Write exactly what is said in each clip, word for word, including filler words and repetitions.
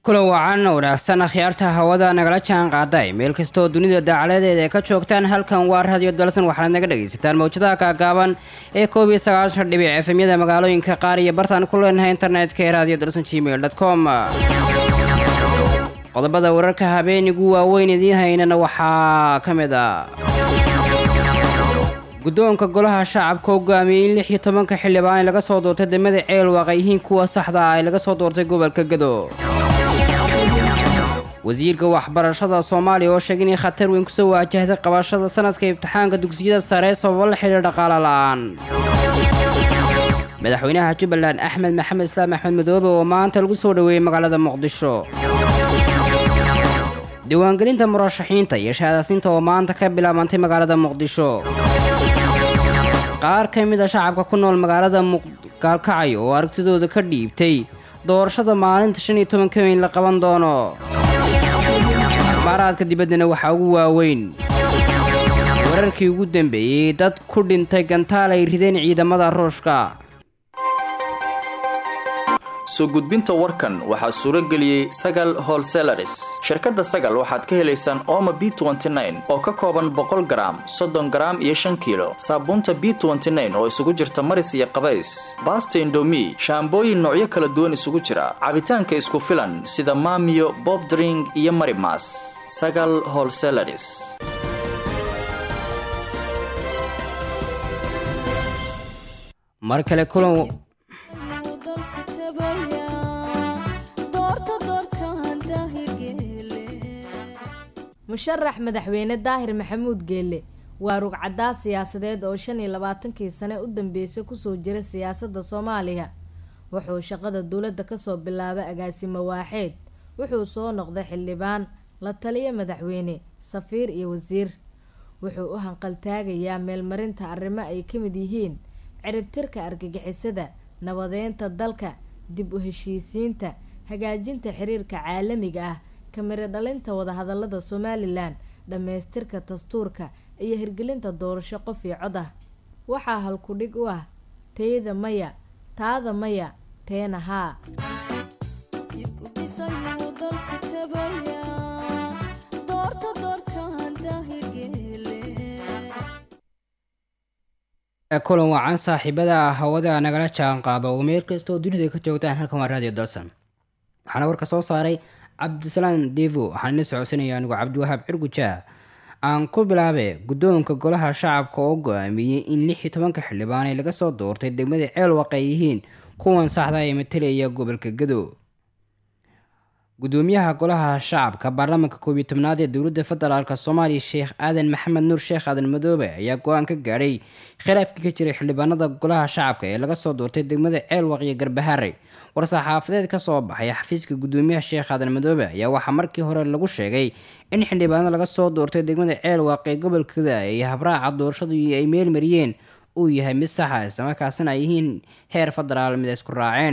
kula wacan wanaagsan akhyaarta hawada nagala jaan qaaday meel kastoo dunida daacaladeeda ay ka joogtaan halkan waa radio dalsan waxaad naga dhagaysataan mawjadaha kaagaaban ee koob iyo sagaashan dhibic efemyada magaalooyinka qaar iyo bartaan ku leenahay internetka ee radio dalsan gmail dot com qodobada wararka habeenigu waaweyn idiin haynana waxaa ka mid ah guddoonka golaha shacabka hogaamiyey in lix iyo tobanka xildhibaan laga soo doortay degmada ceel waaqayyihiin kuwa saxda ah ee laga soo doortay gobolka Gado wasiirka waxbarashada Soomaaliya oo sheegay in khatar weyn ku soo waajahday qabashada sanadka imtixaanka dugsiyada sare sabab la xiriir dhaqaale la'aan madaxweynaha Jubbaland Axmed Maxamed Islaam Axmed Madoobe oo maanta lagu soo dhaweeyay magaalada Muqdisho diiwaangelinta murashaxiinta iyo shahaadaysiinta oo maanta ka bilaabantay magaalada Muqdisho qaar ka mid ah shacabka ku nool magaalada Gaalkacyo oo aragtidooda ka dhiibtay doorashada maalinta shan iyo tobanka May la qaban doono maraadka dibaddana waxa ugu waaweyn wararkii ugu dambeeyay dad ku dhintay gantaal ay rideen ciidamada Ruushka soo gudbinta warkan waxaa suura geliyay Sagal Wholesalers shirkadda Sagal waxaad ka helaysaan Omo B twenty nine oo ka kooban boqol garaam soddon garaam iyo shan kiilo saabuunta B twenty nine oo isugu jirta maris iyo qabays basta Indomie shaambooyin noocyo kala duwan isugu jira cabitaanka isku filan sida Maamiyo Bob Drink iyo Marimas Sagal Wholesalers mar kale kulan musharax madaxweyne daahir maxamuud geelle waa rugcadaa siyaasadeed oo shan iyo labaatankii sane u dambeysay kusoo jira siyaasadda Soomaaliya wuxuu shaqada dowladda kasoo bilaabay agaasimo waaxeed wuxuu soo noqday xildhibaan la taliya madaxweyne safiir iyo wasiir wuxuu u hanqaltaagayaa meelmarinta arrimo ay ka mid yihiin ciribtirka argagixisada nabadeynta dalka dib u heshiisiinta hagaajinta xiriirka caalamiga ah kamira dhalinta wadahadalada Somaliland dhameystirka dastuurka iyo hirgelinta doorasho qof iyo cod ah waxaa halku dhig u ah teeda maya taada maya teena haa kulan wacan saaxiibada hawada nagala jaan qaado meel kastoo dunida ka joogtaan halkan waa radio dalsan waxaana warka soo saaray cabdisalaan devo waxaan la socodsanaya anigu cabdiwahaab cirguja aan ku bilaabe guddoonka golaha shacabka oo go'aamiyey in lix iyo tobanka xildhibaan ay laga soo doortay degmada ceel waaqayyihiin kuwan saxda ee matalaya gobolka Gado gudoomiyaha golaha shacabka baarlamaanka koob iyo tobnaad ee dowladda federaalka Soomaaliya Sheekh Aadan Maxamed Nuur Sheekh Aadan Madoobe ayaa go'aan ka gaaray khilaafkii ka jiray xildhibaanada golaha shacabka ee laga soo doortay degmada ceel waaqayyo Garbaharey war-saxaafadeed ka soo baxay xafiiska gudoomiyaha Sheekh Aadan Madoobe ayaa waxaa markii hore lagu sheegay in xildhibaanada laga soo doortay degmada ceel waaqayyo gobolka Gado ay habraaca doorashadu ay meel mariyeen uu yahay mid sax ah isla markaasna ay yihiin heer federaal mid isku raaceen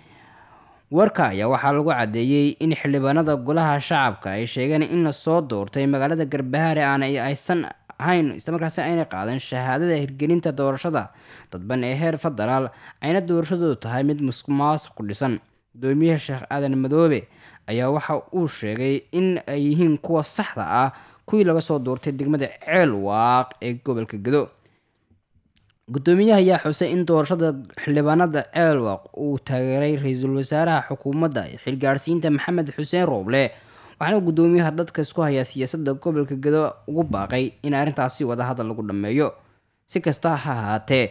warka ayaa waxaa lagu cadeeyay in xildhibaanada golaha shacabka ay sheegeen in la soo doortay magaalada Garbaharey aan aysan ahayn isla markaasna ayna qaadan shahaadada hirgelinta doorashada dadban ee heer federaal ayna doorashadu tahay mid musuqmaasuq ku dhisan gudoomiyaha Sheekh Aadan Madoobe ayaa waxa uu sheegay in ay yihiin kuwa saxda ah kuwii laga soo doortay degmada ceel waaq ee gobolka Gado gudoomiyaha ayaa xusay in doorashada xildhibaanada ceel waaq uu taageeray ra'iisul wasaaraha xukuumadda xilgaarsiinta Maxamed Xuseen Rooble waxaana gudoomiyaha dadka isku haya siyaasadda gobolka Gado ugu baaqay in arrintaasi wada hadal lagu dhameeyo si kasta ha ahaatee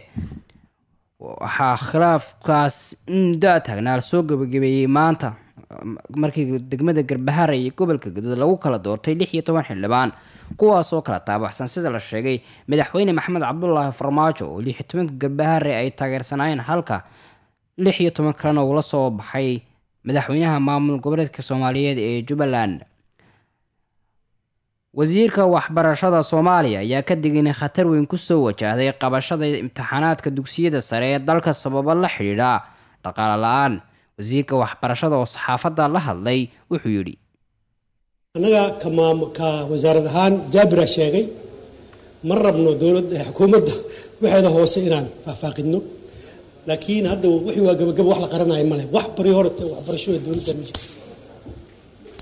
waxaa khilaafkaas inda taagnaal soo gabagabeeyay maanta markii degmada Garbaharey iyo gobolka Gado lagu kala doortay lix iyo toban xildhibaan kuwaas oo kala taabacsan sida la sheegay madaxweyne Maxamed Cabdullaahi Farmaajo oo lix iyo tobanka Garbaharey ay taageersanayeen halka lix iyo toban kalena uu la soo baxay madaxweynaha maamul goboleedka Soomaaliyeed ee Jubbaland wasiirka waxbarashada Soomaaliya ayaa ka digay in khatar weyn ku soo wajahday qabashada imtixaanaadka dugsiyada sare ee dalka sabab la xiriira dhaqaale la'aan wasiirka waxbarashada oo saxaafadda la hadlay wuxuu yiri anaga kama ka wasaarad ahaan Jaabir sheegay mar rabno dawladda xukuumadda waxayna hoose inaan faafaqidno laakiin hadda wixii waa gabagab wax la qaranayo male wax bari horta waxbarashada dawladda ma jirto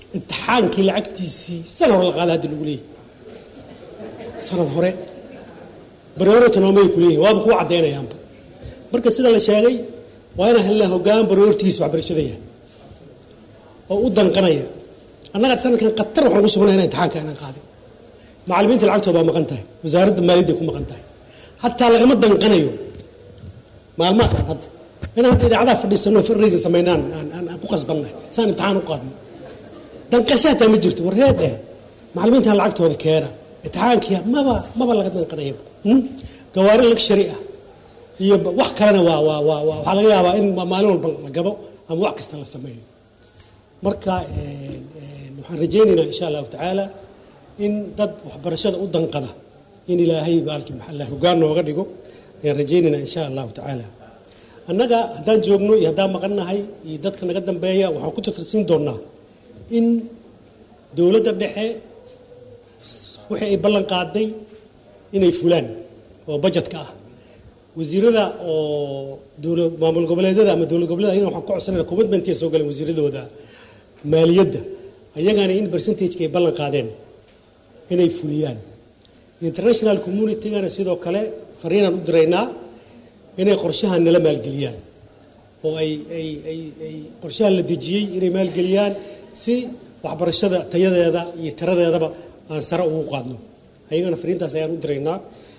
imtixaankii lacagtiisii sanad hore la qaada hadda lagu leeyahay sanad hore barooratonomay ku leeyahay waaba kuwa caddaynayaanba marka sida la sheegay waa inaan helnaa hoggaan baroortigiisa waxbarashada yahay oo u danqanaya annaga sanadkan qatar waxaan ku sugnaa inaan imtixaanka inaan qaadin macallimiinta lacagtooda waa maqan tahay wasaaradda maaliyadda ku maqan tahay hataa lagama danqanayo maalmaadkan hadda inaan hadda idaacadaha fadhiisano fundraising samaynaan aan ku qasbannahay saan imtixaan u qaadno danqasho hataa ma jirto warreed eh macallimiintan lacagtooda keena imtixaankii maba maba laga danqanayo gawaari luxury ah iyo wax kalena waa waa waa waxaa laga yaabaa in maalin walba la gado ama wax kasta la sameeyo marka waxaan rajaynaynaa insha allahu tacaala in dad waxbarashada u danqada in ilaahay baalkii maxalla hoggaan nooga dhigo ayaan rajaynaynaa insha allahu tacaala annaga haddaan joogno iyo haddaan maqannahay iyo dadka naga dambeeya waxaan ku tatarsiin doonnaa in dowladda dhexe wixii ay ballan qaaday inay fulaan oo bajetka ah wasiirada oo dowlad maamul goboleedyada ama dowlad goboleeda ayagana waxaan ku codsanayna commitmentia soo galeen wasiiradooda maaliyadda ayagana in percentage-ka ay ballan qaadeen inay fuliyaan international community-gana sidoo kale fariinaan u diraynaa inay qorshahan nala maalgeliyaan oo ay ay ay ay qorshahan la dejiyey inay maalgeliyaan si waxbarashada tayadeeda iyo tiradeedaba aan sare ugu qaadno ayagana fariintaas ayaan u diraynaa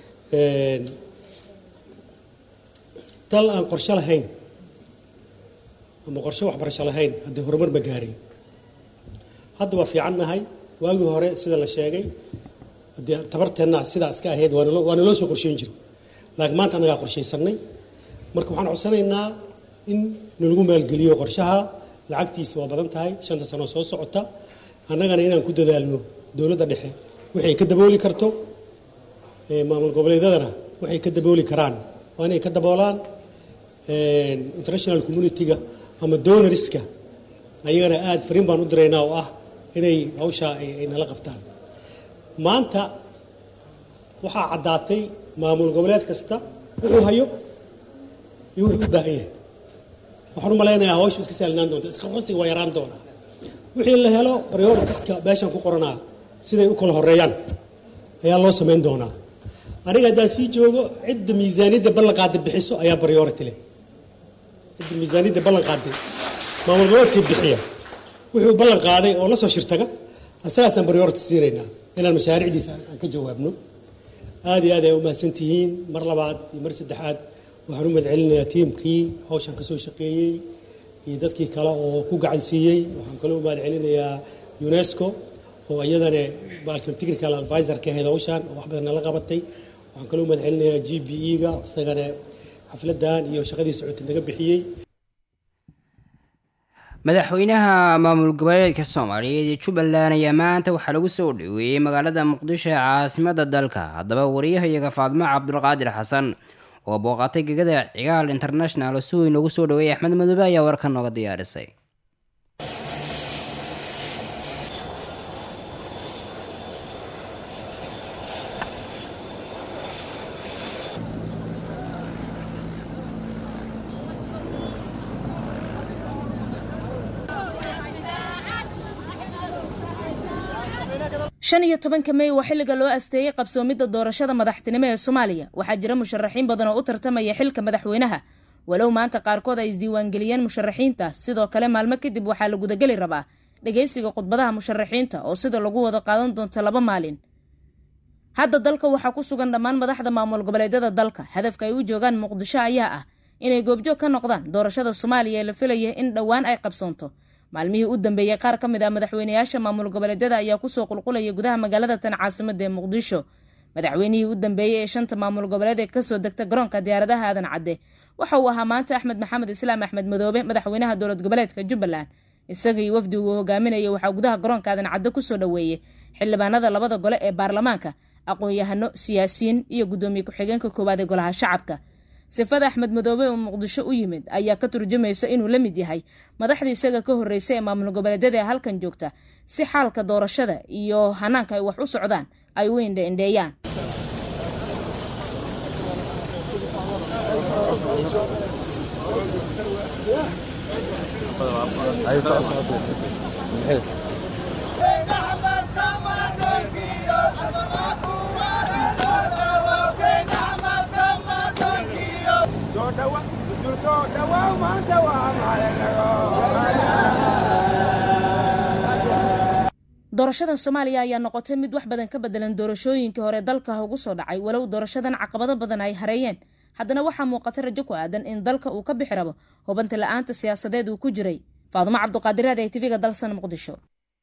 dal aan qorshe lahayn ama qorshe waxbarasho lahayn haddii horumar ma gaarin hadda waa fiican nahay waagii hore sida la sheegay haddii tabarteenna sidaa iska ahayd waa naloo soo qorsheyn jiray laakiin maanta annagaa qorshaysanay marka waxaan codsanaynaa in nalagu maalgeliyo qorshaha lacagtiisa waa badan tahay shanta sano soo socota annagana inaan ku dadaalno dowladda dhexe waxay ka dabooli karto maamul goboleedyadana waxay ka dabooli karaan waa inay ka daboolaan international community-ga ama donoriska ayagana aada fariin baan u diraynaa oo ah inay hawshaa ay nala qabtaan maanta waxaa caddaatay maamul goboleed kasta wuxuu hayo iyo wuxuu u baahan yahay waxaan u malaynayaa hawshu iska saalinaan doonta isqabqabsiga waa yaraan doonaa wixii la helo prioritiska meeshaan ku qoranaa siday u kala horeeyaan ayaa loo samayn doonaa aniga haddaan sii joogo cidda miisaaniyadda ballan qaada bixiso ayaa priority leh cidda miisaaniyadda ballan qaaday maamul goboleedkii bixiya wuxuu ballan qaaday oo la soo shirtaga asagaasaan priority siinaynaa inaan mashaariicdiisa aan ka jawaabno aada iyo aad ay u mahadsan tihiin mar labaad iyo mar saddexaad waxaan u mahadcelinayaa tiimkii hawshan ka soo shaqeeyey iyo dadkii kale oo ku gacan siiyey waxaan kaloo u mahadcelinayaa unesco oo iyadana baalkan technical advisor ka ahayd hawshan oo wax badan nala qabatay waxaan kaloo u mahadcelinayaa g b e-ga isagana xafladan iyo shaqadii socotay naga bixiyey madaxweynaha maamul goboleedka soomaaliyeed ee jubbaland ayaa maanta waxaa lagu soo dhaweeyey magaalada muqdisho ee caasimada dalka haddaba wariyahayaga faadmo cabdulqaadir xasan oo booqatay gegada cigaal international oo si weyn loogu soo dhaweeyay axmed madoobe ayaa warkan nooga diyaarisay shan iyo tobanka mey waa xilliga loo asteeyey qabsoomidda doorashada madaxtinimo ee soomaaliya waxaa jira musharaxiin badan oo u tartamaya xilka madaxweynaha walow maanta qaarkood ay isdiiwaangeliyeen musharaxiintaas sidoo kale maalmo kadib waxaa la gudageli rabaa dhegaysiga khudbadaha musharaxiinta oo sida lagu wada qaadan doonto laba maalin hadda dalka waxaa ku sugan dhammaan madaxda maamul goboleedyada dalka hadafka ay u joogaan muqdisho ayaa ah inay goobjoog ka noqdaan doorashada soomaaliya ee la filaya in dhowaan ay qabsoonto maalmihii u dambeeyey qaar ka mid ah madaxweynayaasha maamul goboleedyada ayaa kusoo qulqulaya gudaha magaalada tan caasimada ee muqdisho madaxweynihii u dambeeyey ee shanta maamul goboleed ee kasoo degta garoonka diyaaradaha aadan cadde waxa uu ahaa maanta axmed maxamed islaam axmed madoobe madaxweynaha dowlad goboleedka jubbaland isaga iyo wafdi uu hogaaminayay waxaa gudaha garoonka aadan cadde kusoo dhaweeyey xildhibaanada labada gole ee baarlamaanka aqoon-yahano siyaasiyiin iyo guddoomiye ku-xigeenka koowaad ee golaha shacabka sifada axmed madoobe oo muqdisho u yimid ayaa ka turjumaysa inuu la mid yahay madaxdii isaga ka horreysay ee maamul goboleedyada ee halkan joogta si xaalka doorashada iyo hanaanka ay wax u socdaan ay u indheindheeyaan doorashadan Soomaaliya ayaa noqotay mid wax badan ka bedelan doorashooyinkii hore dalka ugu soo dhacay walow doorashadan caqabado badan ay hareeyeen haddana waxaa muuqata rajo ku aadan in dalka uu ka bixi rabo hubinta la'aanta siyaasadeed uu ku jiray Faadumo Cabduqaadir ee T V-ga dalsan Muqdisho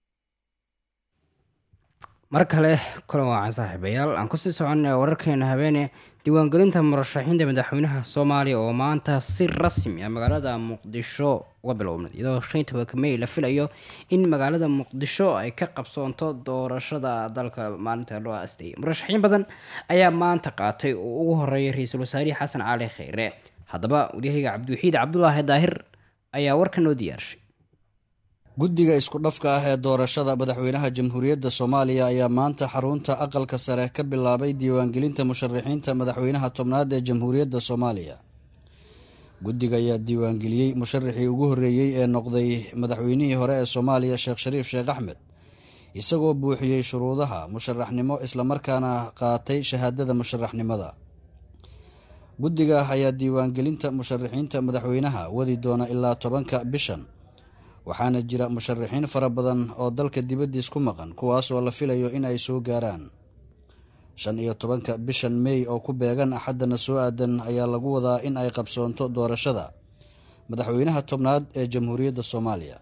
mar kale kulan wacan saaxiibayaal aan ku sii soconay wararkeena habeene diiwaangelinta murashaxiinta madaxweynaha Soomaaliya oo maanta si rasmi ah magaalada Muqdisho uga bilowday iyadoo shan iyo tobanka May la filayo in magaalada Muqdisho ay ka qabsoonto doorashada dalka maalinta loo aastay murashaxiin badan ayaa maanta qaatay oo ugu horeeyay ra'iisul wasaare Xasan Cali Kheyre haddaba wariyaha Cabdiwaxiid Cabdullaahi Daahir ayaa warkan noo diyaarshay guddiga isku dhafka ah ee doorashada madaxweynaha jamhuuriyadda Soomaaliya ayaa maanta xarunta aqalka sare ka bilaabay diiwaangelinta musharaxiinta madaxweynaha tobnaad ee jamhuuriyadda Soomaaliya. Guddiga ayaa diiwaangeliyay musharaxii ugu horeeyay ee noqday madaxweynihii hore ee Soomaaliya Sheekh Shariif Sheekh Axmed isagoo buuxiyay shuruudaha musharaxnimo isla markaana qaatay shahaadada musharaxnimada. Guddiga ayaa diiwaangelinta musharaxiinta madaxweynaha wadi doona ilaa tobanka bishan. waxaana jira musharaxiin fara badan oo dalka dibadiis ku maqan kuwaas oo la filayo in ay soo gaaraan shan iyo tobanka bishan May oo ku beegan axadana soo aadan ayaa lagu wadaa in ay qabsoonto doorashada madaxweynaha tobnaad ee jamhuuriyadda Soomaaliya.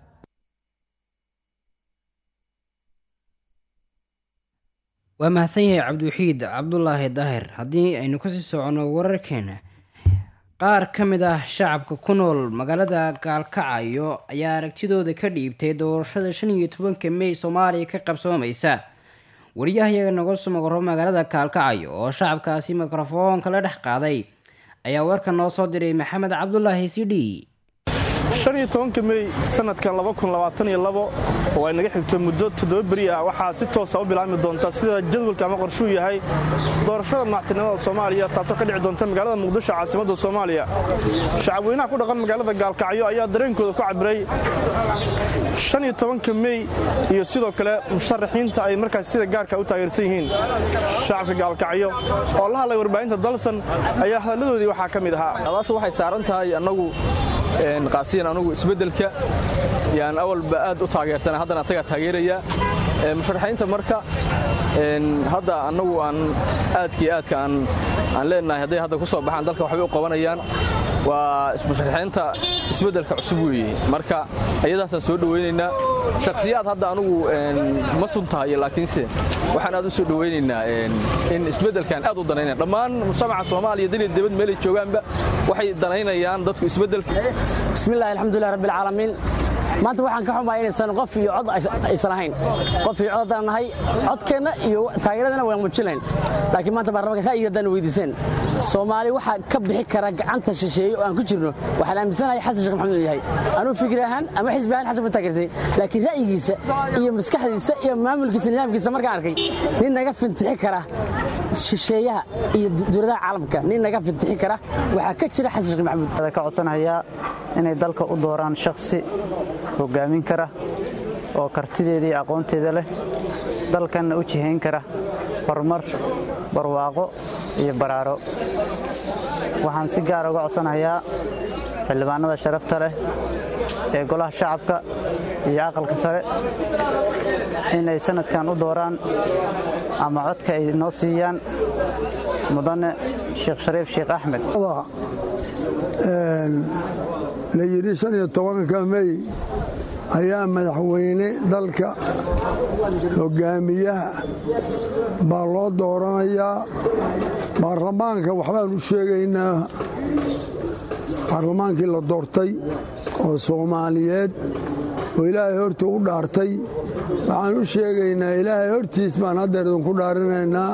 waa mahadsan yahay Cabdiwaxiid Cabdullaahi Daahir haddii aynu ku sii socono wararkeena qaar ka mid ah shacabka ku nool magaalada Gaalkacyo ayaa aragtidooda ka dhiibtay doorashada shan iyo tobanka May Soomaaliya ka qabsoomaysa wariyahayaga naga soo magaro magaalada Gaalkacyo oo shacabkaasi mikrofoonka la dhex qaaday ayaa warka noo soo diray Maxamed Cabdullaahi Sidhi shan iyo tobanka May sanadkan laba kun labaatan iyo labo oo ay naga xigto muddo toddoba bari ah waxaa si toos ah u bilaabmi doonta sida jadwalka ama qorshuu yahay doorashada madaxtinimada Soomaaliya taasoo ka dhici doonta magaalada Muqdisho caasimadda Soomaaliya. Shacabweynaha ku dhaqan magaalada Gaalkacyo ayaa dareenkooda ku cabiray shan iyo tobanka May iyo sidoo kale musharaxiinta ay markaas sida gaarka u taageersan yihiin. Shacabka Gaalkacyo oo la hadlay warbaahinta dalsan ayaa hadaladoodii waxaa ka mid ahaa abaashu waxay saaran tahay anagu een qaasiyan anagu isbedelka yaan awalba aad u taageersanaa haddana asaga taageeraya ee musharaxiinta marka een hadda anagu aan aadkii aadka aan aan leenahay haday hadda ku soo baxaan dalka waxay u qabanayaan waa musharaxiinta isbedelka cusub weeye marka ayadaasaan soo dhaweynaynaa shakhsiyaad hadda anagu een ma suntahay laakiinse waxaan aad u soo dhaweynaynaa een in isbedelkan aad u danaynaa dhammaan mujtamaca Soomaaliya dilid dibad meel ay joogaanba waxay danaynayaan dadku isbedelka bismillaah alxamdulillaah rabbil caalamiin maanta waxaan ka xumahay inaysan qof iyo cod aysan ahayn qof iyo cod aan nahay codkeena iyo taageeradana waan muujinayn laakiin maanta baarlamaanka ra'yigeedana weydiiseen Soomaali waxa ka bixi kara gacanta shisheeye oo aan ku jirno waxaan aaminsanahay Xasan Sheekh Maxamuud yahay anuu fikir ahaan ama xisbi ahaan xasab taageersay laakiin ra'yigiisa iyo maskaxdiisa iyo maamulkiisa nidaamkiisa markaan arkay nin naga fintixi kara shisheeyaha iyo dowladaha caalamka nin naga fintixi kara waxa ka jira Xasan Sheekh Maxamuud ka codsanayaa inay dalka u dooraan shakhsi hogaamin kara oo kartideeda iyo aqoonteeda leh dalkana u jihayn kara horumar barwaaqo iyo baraaro waxaan si gaar ah uga codsanayaa xildhibaanada sharafta leh ee golaha shacabka iyo aqalka sare inay sanadkan u dooraan ama codka ay noo siiyaan mudane Sheekh Shariif Sheekh Axmed la yiri shan iyo tobanka May ayaa madaxweyne dalka hogaamiyaha baa loo dooranayaa baarlamaanka waxbaan u sheegaynaa baarlamaankii la doortay oo Soomaaliyeed oo ilaahay horta u dhaartay waxaan u sheegaynaa ilaahay hortiis baan hadda idinku dhaarinaynaa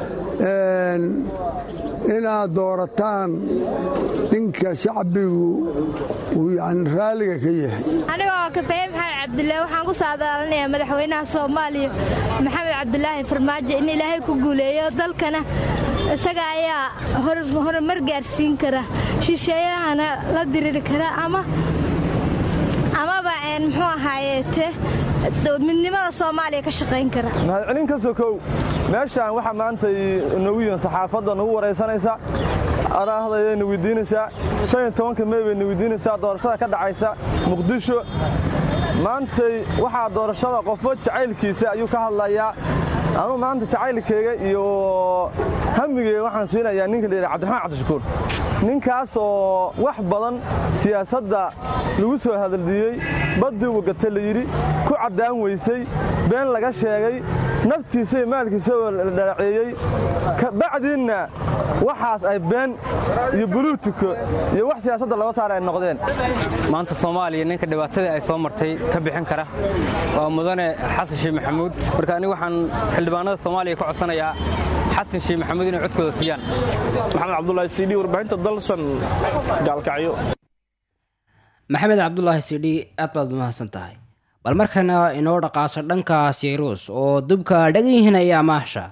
inaad doorataan ninka shacbigu uu yani raaliga ka yahay anigoo kafeey maxamed cabdullaahi waxaan ku saadaalinayaa madaxweynaha Soomaaliya Maxamed Cabdullaahi Farmaajo in ilaahay ku guuleeyo dalkana isaga ayaa horumar gaarsiin kara shisheeyahana la diriri kara ama amaba een muxuu ahaayeete midnimada Soomaaliya ka shaqeyn kara mahadcelin ka sokow meeshaan waxa maanta noogu yihiin saxaafadda nagu wareysanaysa arahdayayna weydiinaysaa shan iyo tobanka mey bayna weydiinaysaa doorashada ka dhacaysa muqdisho maantay waxaa doorashada qofo jacaylkiisa ayuu ka hadlayaa anuu maanta jacaylkayga iyo hamigeyga waxaan siinayaa ninka la yidhaha cabdiraxmaan cabdishakuur ninkaas oo wax badan siyaasadda lagu soo hadaldiyey baddii uu gata la yidhi ku caddaan weysay been laga sheegay naftiisa iyo maalkiisa oo la dhalaceeyey kabacdiinna waxaas ay been iyo buluutiko iyo wax siyaasadda laga saara ay noqdeen maanta soomaaliya ninka dhibaatadii ay soo martay ka bixin kara waa mudane xasan sheekh maxamuud marka anigu waxaan xildhibaanada soomaaliya ka codsanayaa xasan sheekh maxamuud inay codkooda siiyaan maxamed cabdullaahi siidhi warbaahinta dalsan gaalkacyo maxamed cabdulaahi siidhi aad baad umahadsan tahay bal markana inoo dhaqaasa dhanka siyruus oo dubka dhagan yihiinaya amaahsha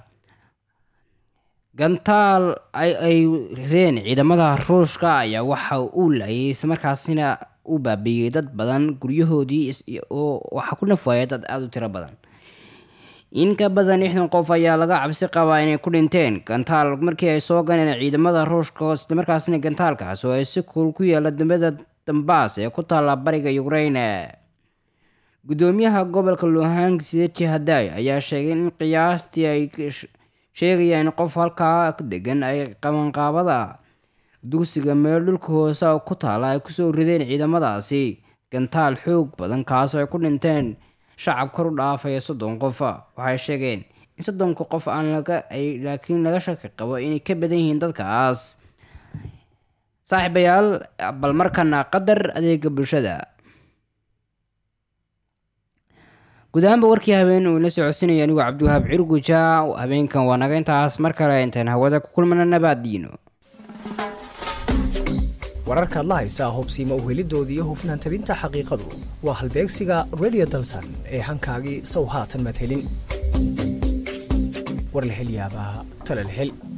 gantaal ay rireen ciidamada ruushka ayaa waxa uu laayay islamarkaasina u baabiiyey dad badan guryahoodii oo waxaa ku nafaaya dad aada u tiro badan in ka badan lixdan qof ayaa laga cabsi qabaa inay ku dhinteen gantaal markii ay soo galeen ciidamada ruushka islamarkaasina gantaalkaas oo ay si kuul ku yaala dambada dambaas ee ku taalla bariga ukraine gudoomiyaha gobolka luhansk sechi haday ayaa sheegay in qiyaastii ay sheegayaan in qof halkaa ku degan ay qabanqaabada dugsiga meel dhulka hoose ku taala ay kusoo rideen ciidamadaasi gantaal xoog badan kaasoo ay ku dhinteen shacab kor u dhaafaya soddon qof waxay sheegeen in soddonka qof aan laga ay laakiin laga shaki qabo inay ka badan yihiin dadkaas saaxiibayaal bal markana qadar adeega bulshada guud ahaanba warkii habeen uu ila socodsinaya anigu cabdiwahaab cirguja habeenkan waa naga intaas mar kale intaan hawada ku kulmana nabaadiino wararkaad la haysaa hubsiima uhelidooda iyo hufnaan tabinta xaqiiqadu waa halbeegsiga radio dalsan ee hankaagii sow haatan madhelin war la hel yaabaa tala la hel